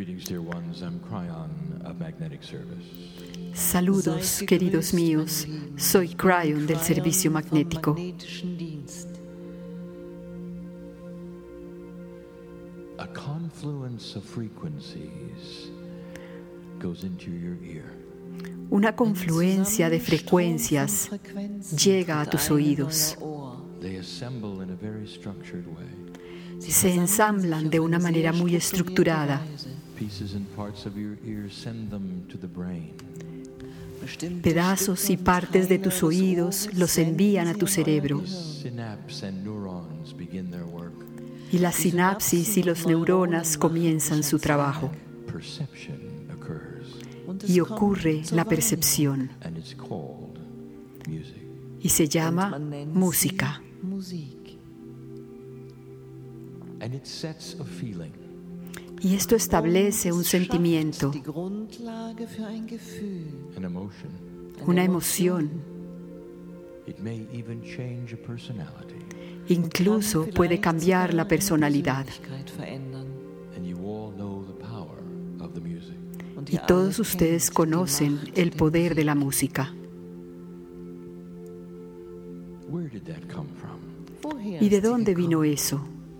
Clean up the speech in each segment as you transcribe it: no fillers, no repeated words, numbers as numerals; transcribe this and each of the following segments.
Saludos, queridos míos. Soy Cryon del Servicio Magnético. A confluence of frequencies goes into your ear. Una confluencia de frecuencias llega a tus oídos. They assemble in a very structured way. Se ensamblan de una manera muy estructurada. Pieces and parts of your ear send them to the brain. Pedazos y partes de tus oídos los envían a tu cerebro. Synapses and neurons begin their work. Y las sinapsis y los neuronas comienzan su trabajo. Perception occurs. Y ocurre la percepción. And it's called music. Y se llama música. And it sets a feeling. Y esto establece un sentimiento, An emotion. una emoción. It may even change a personality. Incluso puede cambiar la personalidad. And you all know the power of the music. Y todos ustedes conocen el poder de la música. Where did that come from? ¿Y de dónde vino eso?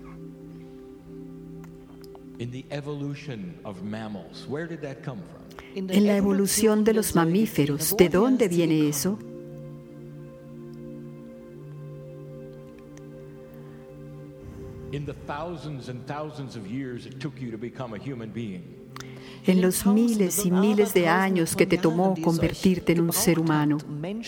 In the evolution of mammals, where did that come from? En la evolución de los mamíferos, ¿de dónde viene eso? In the thousands and thousands of years it took you to become a human being. En los miles y miles de años que te tomó convertirte en un ser humano.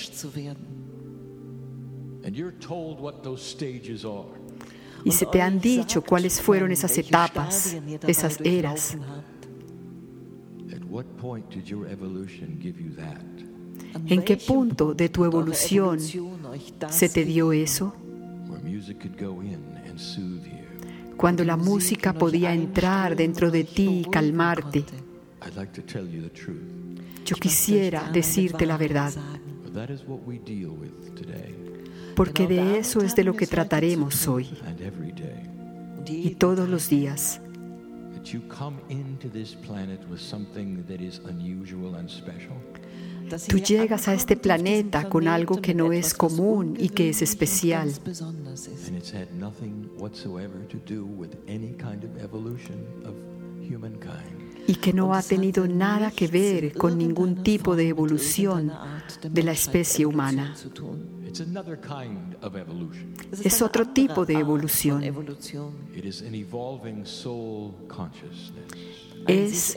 And you're told what those stages are. Y se te han dicho cuáles fueron esas etapas, esas eras. At what point did your evolution give you that? ¿En qué punto de tu evolución se te dio eso? Where music could go in and soothe you. Cuando la música podía entrar dentro de ti y calmarte. I'd like to tell you the truth. Yo quisiera decirte la verdad, But that is what we deal with today porque de eso es de lo que trataremos hoy and every day. y todos los días. That you come into this planet with something that is unusual and special. Tú llegas a este planeta con algo que no es común y que es especial. And it's had nothing whatsoever to do with any kind of evolution of humankind. Y que no ha tenido nada que ver con ningún tipo de evolución de la especie humana. It's another kind of evolution. Es otro tipo de evolución. It is an evolving soul consciousness. Es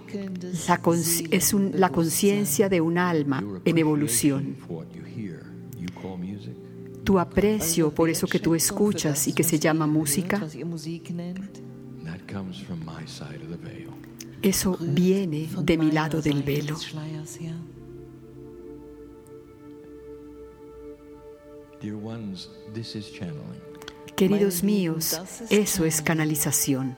la conciencia de un alma Your en evolución. appreciation for what you hear, you call music. Tu aprecio por eso que tú escuchas y que se llama música, That comes from my side of the veil. eso viene de mi lado del velo. Dear ones, this is channeling. Queridos míos, eso es canalización.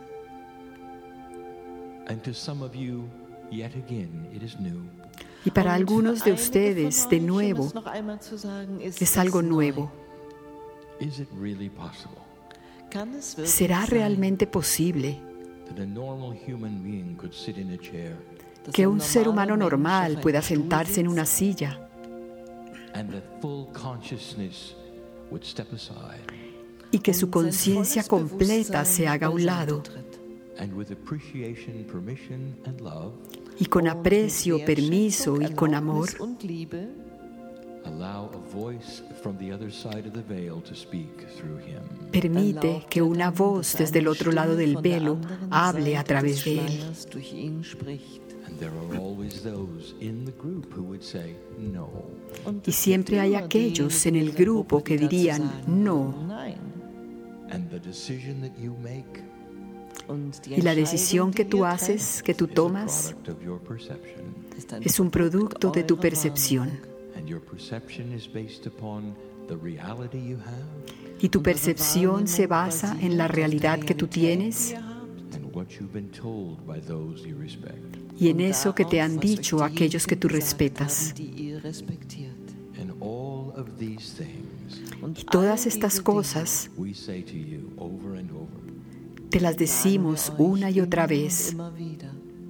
And to some of you, yet again, it is new. Y para algunos de ustedes, de nuevo, es algo nuevo. Is it really possible ¿Será realmente posible that a normal human being could sit in a chair que un ser humano normal pueda sentarse en una silla and that full consciousness would step aside y que su conciencia completa se haga a un lado and with appreciation, permission and love y con aprecio, permiso y con amor allow a voice from the other side of the veil to speak through him? permite que una voz desde el otro lado del velo hable a través de él? And there are always those in the group who would say no. Y siempre hay aquellos en el grupo que dirían no. And the decision that you make Y la decisión que tú haces, que tú is a tomas, product of your perception. es un producto de tu percepción. And your perception is based upon the reality you have Y tu percepción se basa en la realidad que tú tienes and what you've been told by those you respect. y en eso que te han dicho aquellos que tú respetas. And all of these things Y todas estas cosas we say to you over and over. te las decimos una y otra vez.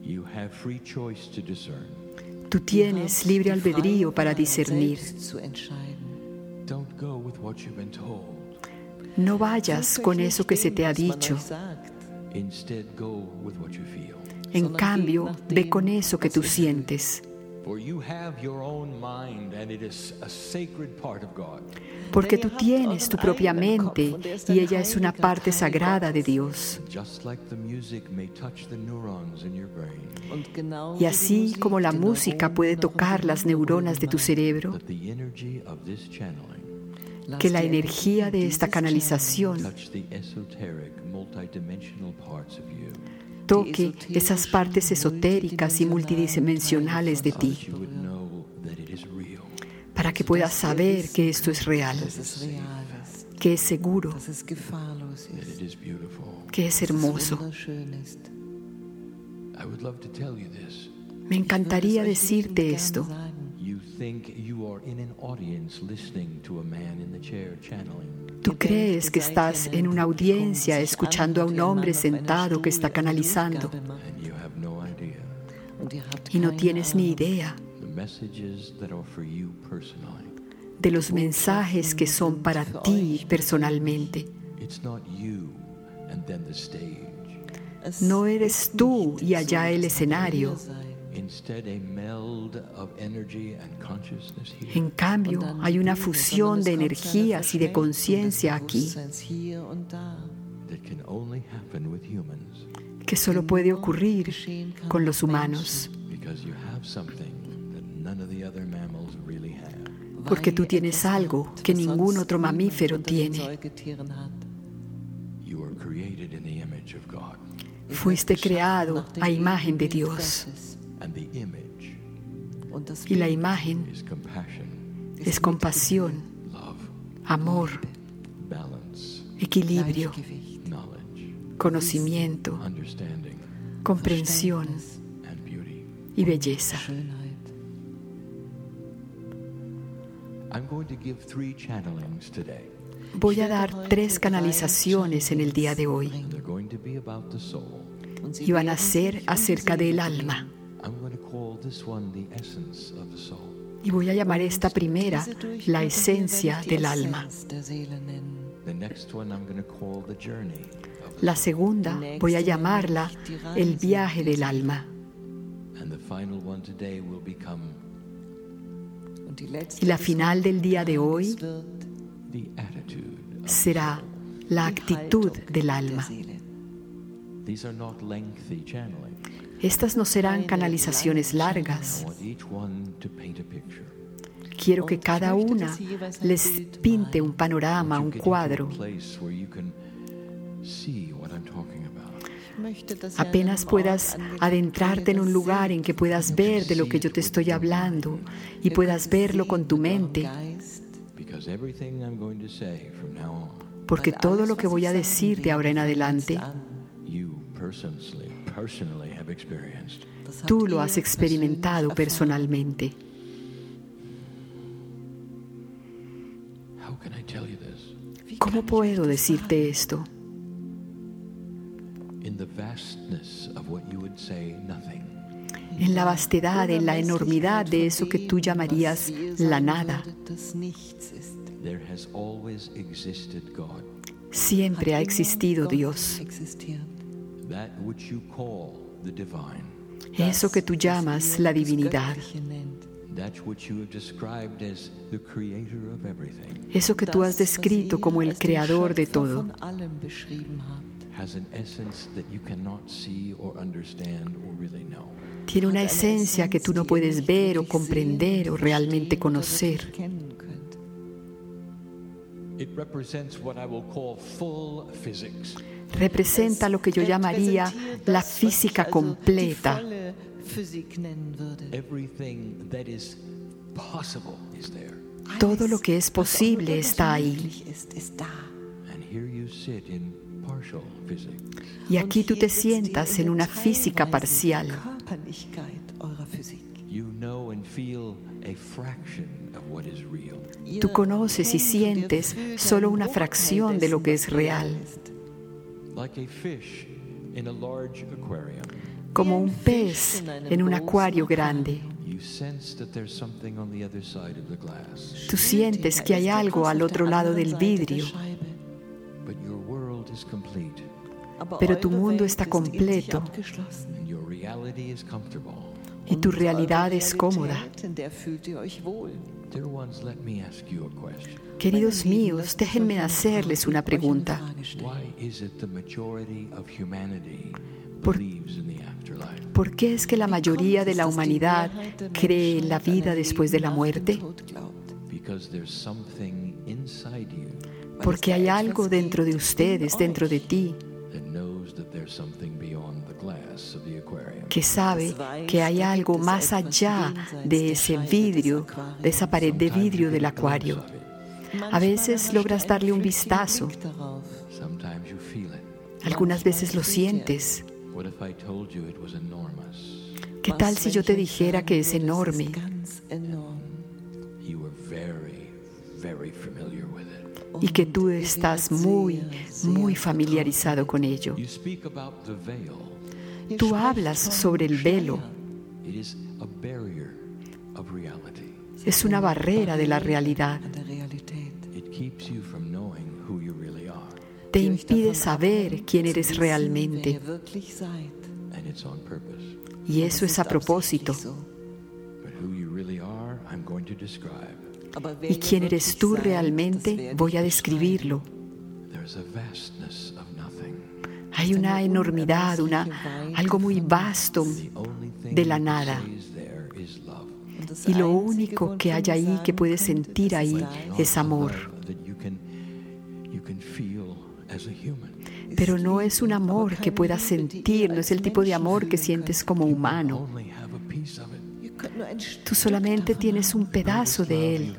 You have free choice to discern. Tú tienes libre albedrío para discernir. Don't go with what you've been told. No vayas con eso que se te ha dicho. Instead, go with what you feel. En cambio, ve con eso que tú sientes. For you have your own mind, and it is a sacred part of God. Porque tú tienes tu propia mente y ella es una parte sagrada de Dios. Just like the music may touch the neurons in your brain, Y así como la música puede tocar las neuronas de tu cerebro, that the energy of this channeling que la energía de esta canalización touch the esoteric, multidimensional parts of you. toque esas partes esotéricas y multidimensionales de ti, You would know that it is real. para que puedas saber que esto es real, que es seguro, That it is beautiful. que es hermoso. I would love to tell you this. Me encantaría decirte esto. You think you are in an audience listening to a man in the chair channeling. Tú crees que estás en una audiencia escuchando a un hombre sentado que está canalizando And you have no idea y no tienes ni idea the messages that are for you personally. de los mensajes que son para ti personalmente. It's not you and then the stage. No eres tú y allá el escenario. Instead, a meld of energy and consciousness here. En cambio, hay una fusión de energías y de conciencia aquí That can only happen with humans que solo puede ocurrir con los humanos, because you have something that none of the other mammals really have. porque tú tienes algo que ningún otro mamífero tiene. You are created in the image of God, Fuiste creado a imagen de Dios and the image y la imagen is compassion, es compasión, love, amor, balance, equilibrio, knowledge, conocimiento, understanding, comprensión and beauty. y belleza. I'm going to give 3 channelings today, Voy a dar 3 canalizaciones en el día de hoy and they're going to be about the soul. y van a ser acerca del alma. I'm going to call this one the essence of the soul. Y voy a llamar esta primera la esencia del alma. The next one I'm going to call the journey of the La segunda voy a llamarla el viaje del alma. and the final one today will become Y la final del día de hoy the attitude of the será soul. la actitud del alma. These are not lengthy channeling. Estas no serán canalizaciones I largas. want each one to paint a picture. Quiero que cada una les pinte un panorama, un You get cuadro. into a place where you can see what I'm talking about. Apenas puedas adentrarte en un lugar en que puedas ver de lo que yo te estoy hablando y puedas verlo con tu mente, Because everything I'm going to say from now on, porque todo lo que voy a decir de ahora en adelante, you personally have experienced. tú lo has experimentado personalmente. How can I tell you this? ¿Cómo puedo decirte esto? In the vastness of what you would say nothing, En la vastedad, en la enormidad de eso que tú llamarías la nada, there has always existed God. siempre ha existido Dios. That which you call the divine, Eso que tú llamas la divinidad, that which you have described as the creator of everything, eso que tú has descrito como el creador de todo, has an essence that you cannot see or understand or really know. tiene una esencia que tú no puedes ver o comprender o realmente conocer. It represents what I will call full physics. Representa lo que yo llamaría la física completa. Everything that is possible is there. Todo lo que es posible está ahí. And here you sit in partial physics. Y aquí tú te sientas en una física parcial. You know and feel a fraction of what is real. Tú conoces y sientes solo una fracción de lo que es real. Like a fish in a large aquarium. como un pez en un acuario grande. Tú sientes que hay algo al otro lado del vidrio, pero tu mundo está completo y tu realidad es cómoda. Queridos míos, déjenme hacerles una pregunta. ¿Por qué es que la mayoría de la humanidad cree en la vida después de la muerte? Porque hay algo dentro de ustedes, dentro de ti, que sabe que hay algo más allá de ese vidrio, de esa pared de vidrio del acuario. A veces logras darle un vistazo. Algunas veces lo sientes. ¿Qué tal si yo te dijera que es enorme? Y que tú estás muy, muy familiarizado con ello. Tú hablas sobre el velo. Es una barrera de la realidad. Te impide saber quién eres realmente. Y eso es a propósito. Y quién eres tú realmente, voy a describirlo. Hay una enormidad, algo muy vasto de la nada. Y lo único que hay ahí, que puedes sentir ahí, es amor. Pero no es un amor que puedas sentir, no es el tipo de amor que sientes como humano. Tú solamente tienes un pedazo de él.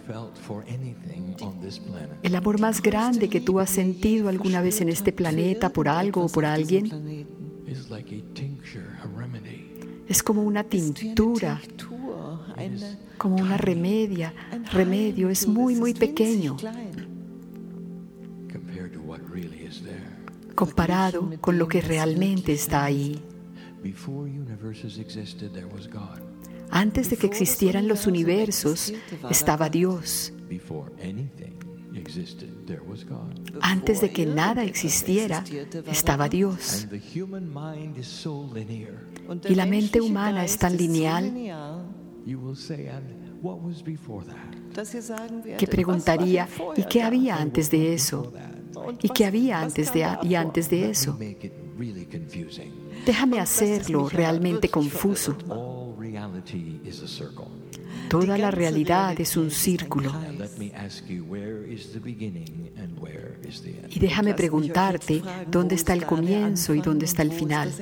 El amor más grande que tú has sentido alguna vez en este planeta por algo o por alguien es como una tintura, como una remedio, es muy, muy pequeño comparado con lo que realmente está ahí. Antes de que existieran los universos, estaba Dios. Antes de que nada existiera, estaba Dios. Y la mente humana es tan lineal que preguntaría, ¿y qué había antes de eso? ¿Y qué había antes de eso? Déjame hacerlo realmente confuso. Toda la realidad es un círculo. Y déjame preguntarte, ¿dónde está el comienzo y dónde está el final?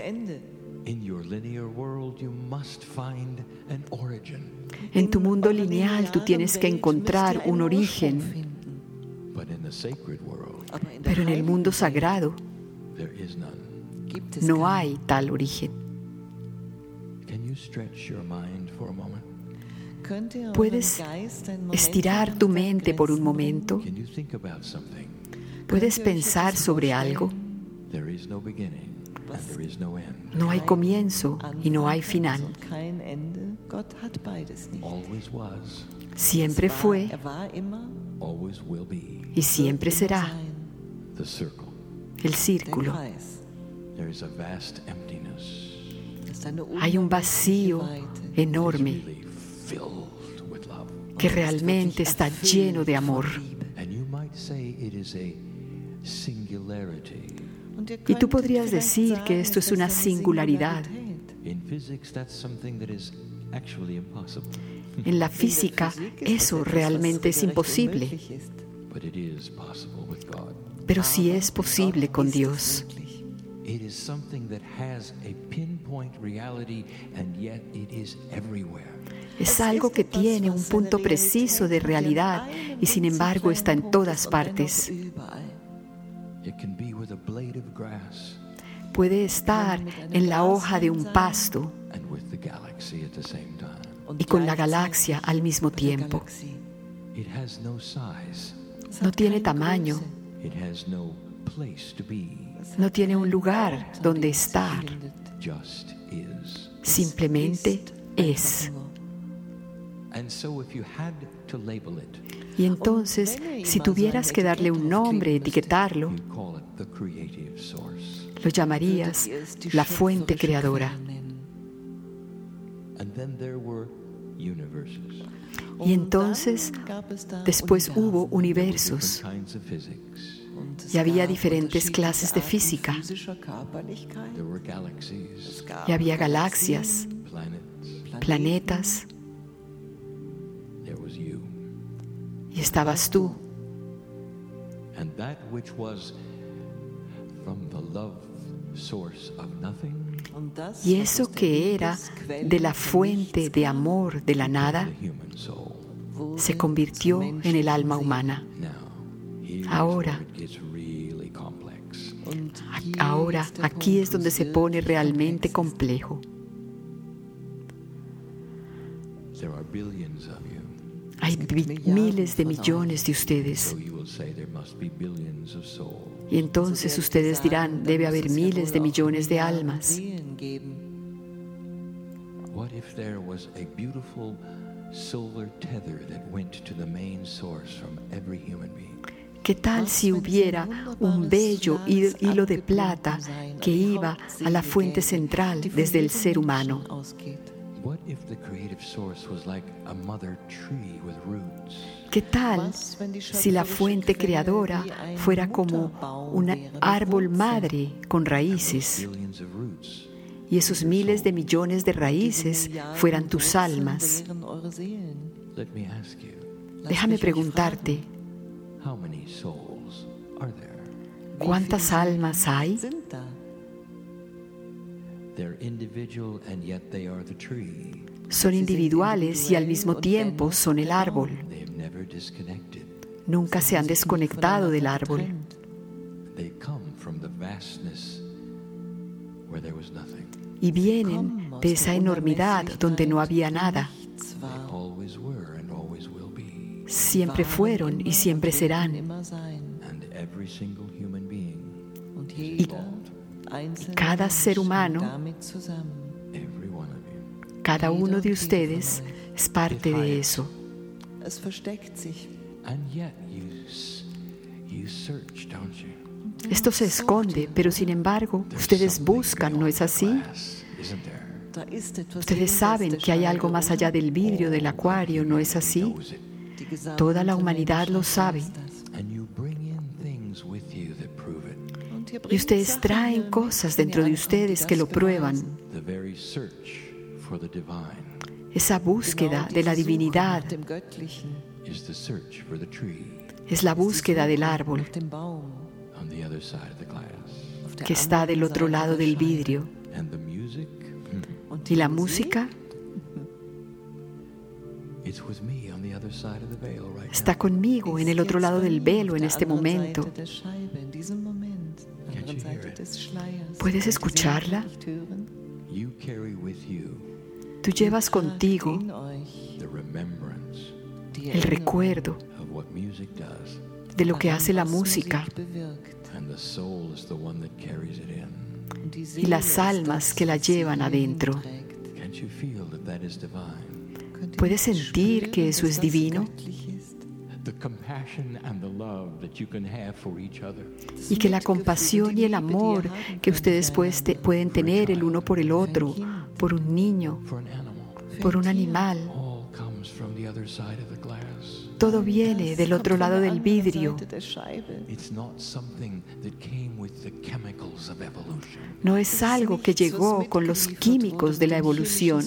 En tu mundo lineal tú tienes que encontrar un origen. Pero en el mundo sagrado no hay tal origen. ¿Puedes estirar tu mente por un momento? ¿Puedes pensar sobre algo? No hay comienzo y no hay final. Siempre fue y siempre será el círculo. Hay un vacío enorme que realmente está lleno de amor. Y tú podrías decir que esto es una singularidad. En la física, eso realmente es imposible. Pero sí es posible con Dios. Es algo que tiene un punto preciso de realidad y sin embargo está en todas partes. Puede estar en la hoja de un pasto y con la galaxia al mismo tiempo. No tiene tamaño, no tiene un lugar donde estar. just is. Simplemente es. And so if you had to label it, Y entonces, si tuvieras que darle un nombre, etiquetarlo, you'd call it the creative source. lo llamarías la fuente creadora. And then there were universes, Y entonces, después hubo universos different kinds of physics. y había diferentes clases de física. There were galaxies, Y había galaxias, planets. planetas, There was you. y estabas tú. And that which was from the love source of nothing, Y eso que era de la fuente de amor de la nada, the human soul. se convirtió en el alma humana. Now, here's Ahora. where it gets really complex. Ahora, aquí es donde se pone realmente complejo. There are billions of you. Hay miles de millones de ustedes. So you will say there must be billions of souls. Y entonces ustedes dirán, debe haber miles de millones de almas. What if there was a beautiful silver tether that went to the main source from every human being? ¿Qué tal si hubiera un bello hilo de plata que iba a la fuente central desde el ser humano? What if the creative source was like a mother tree with roots? ¿Qué tal si la fuente creadora fuera como un árbol madre con raíces Billions of roots. y esos miles de millones de raíces fueran tus almas? Let me ask you, Déjame preguntarte, how many souls are there? ¿cuántas almas hay? They're individual and yet they are the tree. Son individuales y al mismo tiempo son el árbol. They've never disconnected. Nunca se han desconectado del árbol. They come from the vastness where there was nothing. Y vienen de esa enormidad donde no había nada. They always were and always will be. Siempre fueron y siempre serán. And every single human being Y cada ser humano, every one of you. cada uno de ustedes es parte de eso. And yet you search, don't you? Esto se esconde, pero sin embargo, ustedes buscan, ¿no es así? Glass, isn't there? Ustedes saben que hay algo más allá del vidrio del acuario, ¿no es así? Knows it. Toda la humanidad lo sabe. And you bring in things with you that prove it. Y ustedes traen cosas dentro de ustedes que lo prueban. The very search for the divine Esa búsqueda de la divinidad is the search for the tree es la búsqueda del árbol on the other side of the glass. que está del otro lado del vidrio. And the music, Y la música it's with me on the other side of the veil right está now. conmigo en el otro lado del velo en este momento. Can't you hear it? ¿Puedes escucharla? You carry with you Tú llevas contigo the remembrance el recuerdo of what music does, de lo que hace la música and the soul is the one that carries it in. y las almas que la llevan adentro. Can't you feel that that is divine? ¿Puedes sentir que eso es divino? The compassion and the love that you can have for each other. Y que la compasión y el amor que ustedes pueden tener el uno por el otro, por un niño, For an animal, por un animal, all comes from the other side of the glass. todo viene del otro lado del vidrio. It's not something that came with the chemicals of evolution. No es algo que llegó con los químicos de la evolución.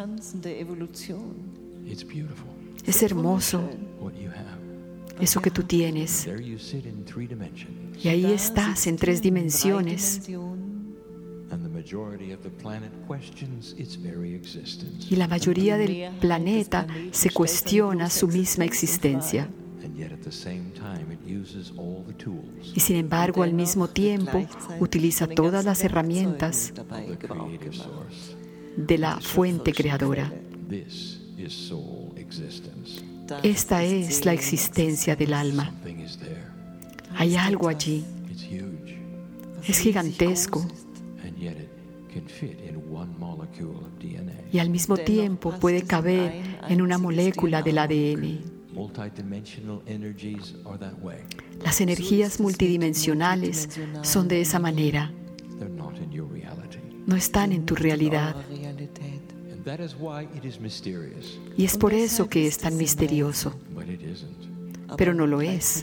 It's beautiful Es hermoso what you have. eso que tú tienes. There you sit in 3 dimensions, Y ahí estás en 3 dimensiones. and the majority of the planet questions its very existence. Y la mayoría del planeta se cuestiona su misma existencia. And yet at the same time it uses all the tools Y sin embargo, al mismo tiempo, utiliza todas las herramientas of the creative source. de la fuente creadora. This is soul existence. Esta es la existencia del alma. Something is there. Hay algo allí. It's huge, Es gigantesco and yet it can fit in one molecule of DNA. Y al mismo tiempo puede caber en una molécula del ADN. Multidimensional energies are that way. Las energías multidimensionales son de esa manera. They're not in your reality. No están en tu realidad. And that is why it is mysterious. Y es por eso que es tan misterioso. But it isn't. Pero no lo es.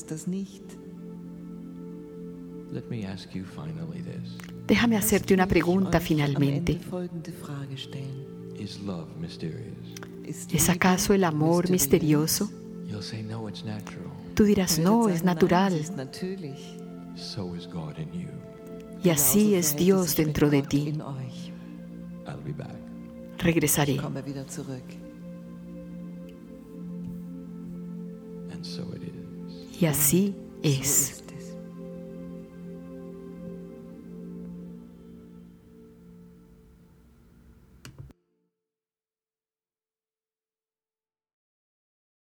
Let me ask you finally this. Déjame hacerte una pregunta finalmente. Is love mysterious? ¿Es acaso el amor misterioso? You'll say, no, it's natural. Tú dirás, no, es natural. So is God in you. Y así es Dios dentro de ti. I'll be back. Regresaré. And so it is. Y así es.